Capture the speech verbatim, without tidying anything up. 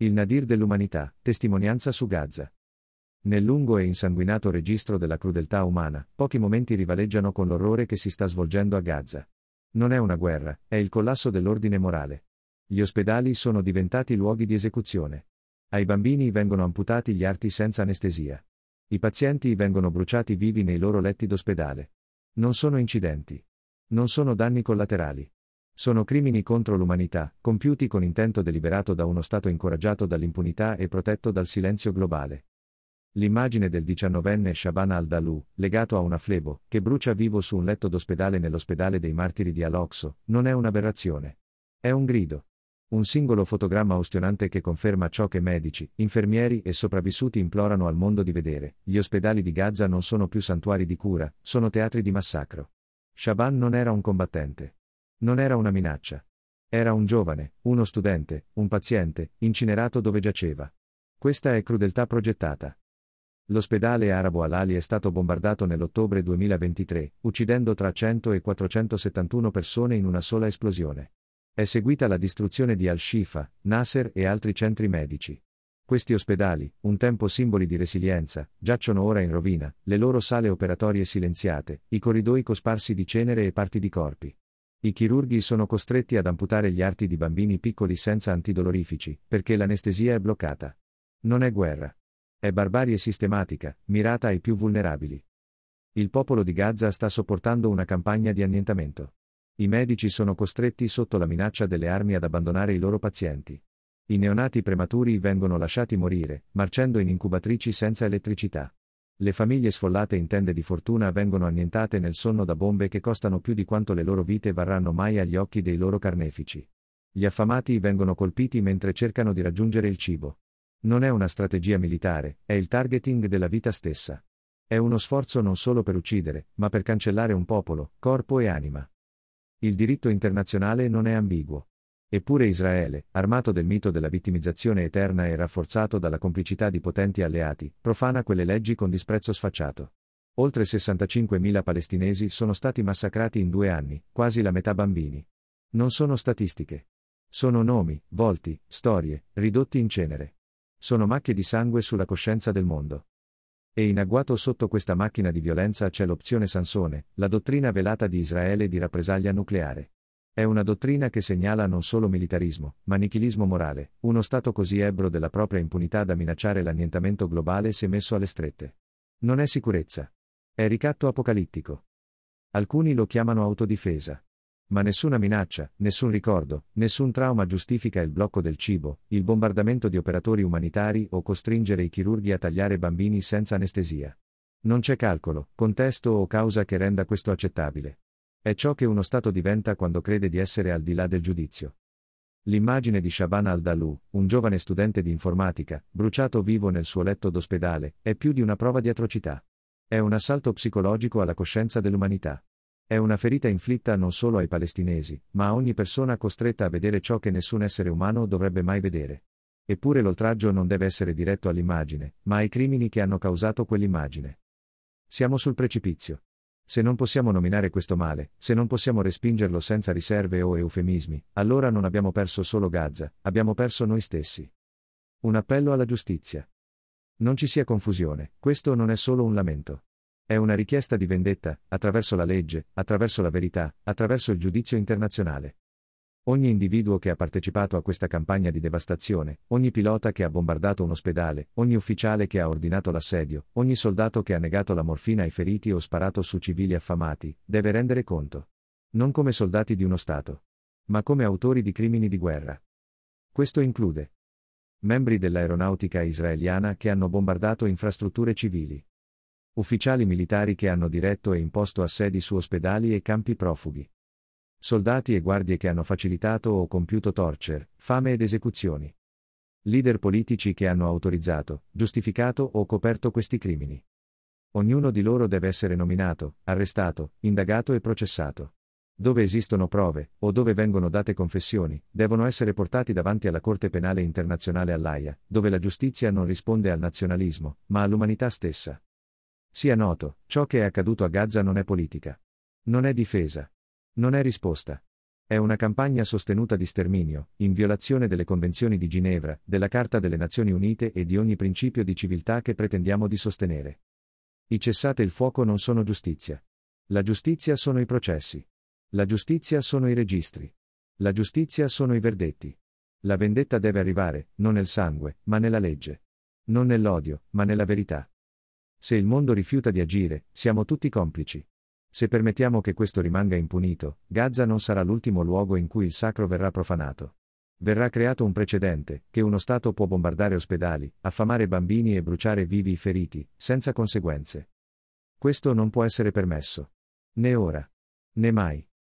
Il nadir dell'umanità, testimonianza su Gaza. Nel lungo e insanguinato registro della crudeltà umana, pochi momenti rivaleggiano con l'orrore che si sta svolgendo a Gaza. Non è una guerra, è il collasso dell'ordine morale. Gli ospedali sono diventati luoghi di esecuzione. Ai bambini vengono amputati gli arti senza anestesia. I pazienti vengono bruciati vivi nei loro letti d'ospedale. Non sono incidenti. Non sono danni collaterali. Sono crimini contro l'umanità, compiuti con intento deliberato da uno Stato incoraggiato dall'impunità e protetto dal silenzio globale. L'immagine del diciannovenne Shaban al-Dalu, legato a una flebo, che brucia vivo su un letto d'ospedale nell'ospedale dei martiri di Al-Aqsa, non è un'aberrazione. È un grido. Un singolo fotogramma ustionante che conferma ciò che medici, infermieri e sopravvissuti implorano al mondo di vedere: gli ospedali di Gaza non sono più santuari di cura, sono teatri di massacro. Shaban non era un combattente. Non era una minaccia. Era un giovane, uno studente, un paziente, incinerato dove giaceva. Questa è crudeltà progettata. L'ospedale arabo Al-Ali è stato bombardato nell'ottobre duemilaventitré, uccidendo tra cento e quattrocentosettantuno persone in una sola esplosione. È seguita la distruzione di Al-Shifa, Nasser e altri centri medici. Questi ospedali, un tempo simboli di resilienza, giacciono ora in rovina, le loro sale operatorie silenziate, i corridoi cosparsi di cenere e parti di corpi. I chirurghi sono costretti ad amputare gli arti di bambini piccoli senza antidolorifici, perché l'anestesia è bloccata. Non è guerra. È barbarie sistematica, mirata ai più vulnerabili. Il popolo di Gaza sta sopportando una campagna di annientamento. I medici sono costretti sotto la minaccia delle armi ad abbandonare i loro pazienti. I neonati prematuri vengono lasciati morire, marcendo in incubatrici senza elettricità. Le famiglie sfollate in tende di fortuna vengono annientate nel sonno da bombe che costano più di quanto le loro vite varranno mai agli occhi dei loro carnefici. Gli affamati vengono colpiti mentre cercano di raggiungere il cibo. Non è una strategia militare, è il targeting della vita stessa. È uno sforzo non solo per uccidere, ma per cancellare un popolo, corpo e anima. Il diritto internazionale non è ambiguo. Eppure Israele, armato del mito della vittimizzazione eterna e rafforzato dalla complicità di potenti alleati, profana quelle leggi con disprezzo sfacciato. Oltre sessantacinquemila palestinesi sono stati massacrati in due anni, quasi la metà bambini. Non sono statistiche. Sono nomi, volti, storie, ridotti in cenere. Sono macchie di sangue sulla coscienza del mondo. E in agguato sotto questa macchina di violenza c'è l'opzione Sansone, la dottrina velata di Israele di rappresaglia nucleare. È una dottrina che segnala non solo militarismo, ma nichilismo morale, uno Stato così ebbro della propria impunità da minacciare l'annientamento globale se messo alle strette. Non è sicurezza. È ricatto apocalittico. Alcuni lo chiamano autodifesa. Ma nessuna minaccia, nessun ricordo, nessun trauma giustifica il blocco del cibo, il bombardamento di operatori umanitari o costringere i chirurghi a tagliare bambini senza anestesia. Non c'è calcolo, contesto o causa che renda questo accettabile. È ciò che uno Stato diventa quando crede di essere al di là del giudizio. L'immagine di Shaban al-Dalu, un giovane studente di informatica, bruciato vivo nel suo letto d'ospedale, è più di una prova di atrocità. È un assalto psicologico alla coscienza dell'umanità. È una ferita inflitta non solo ai palestinesi, ma a ogni persona costretta a vedere ciò che nessun essere umano dovrebbe mai vedere. Eppure l'oltraggio non deve essere diretto all'immagine, ma ai crimini che hanno causato quell'immagine. Siamo sul precipizio. Se non possiamo nominare questo male, se non possiamo respingerlo senza riserve o eufemismi, allora non abbiamo perso solo Gaza, abbiamo perso noi stessi. Un appello alla giustizia. Non ci sia confusione, questo non è solo un lamento. È una richiesta di vendetta, attraverso la legge, attraverso la verità, attraverso il giudizio internazionale. Ogni individuo che ha partecipato a questa campagna di devastazione, ogni pilota che ha bombardato un ospedale, ogni ufficiale che ha ordinato l'assedio, ogni soldato che ha negato la morfina ai feriti o sparato su civili affamati, deve rendere conto. Non come soldati di uno Stato, ma come autori di crimini di guerra. Questo include membri dell'aeronautica israeliana che hanno bombardato infrastrutture civili, ufficiali militari che hanno diretto e imposto assedi su ospedali e campi profughi, soldati e guardie che hanno facilitato o compiuto torture, fame ed esecuzioni, leader politici che hanno autorizzato, giustificato o coperto questi crimini. Ognuno di loro deve essere nominato, arrestato, indagato e processato. Dove esistono prove, o dove vengono date confessioni, devono essere portati davanti alla Corte Penale Internazionale all'Aia, dove la giustizia non risponde al nazionalismo, ma all'umanità stessa. Sia noto, ciò che è accaduto a Gaza non è politica. Non è difesa. Non è risposta. È una campagna sostenuta di sterminio, in violazione delle Convenzioni di Ginevra, della Carta delle Nazioni Unite e di ogni principio di civiltà che pretendiamo di sostenere. I cessate il fuoco non sono giustizia. La giustizia sono i processi. La giustizia sono i registri. La giustizia sono i verdetti. La vendetta deve arrivare, non nel sangue, ma nella legge. Non nell'odio, ma nella verità. Se il mondo rifiuta di agire, siamo tutti complici. Se permettiamo che questo rimanga impunito, Gaza non sarà l'ultimo luogo in cui il sacro verrà profanato. Verrà creato un precedente, che uno Stato può bombardare ospedali, affamare bambini e bruciare vivi i feriti, senza conseguenze. Questo non può essere permesso. Né ora. Né mai.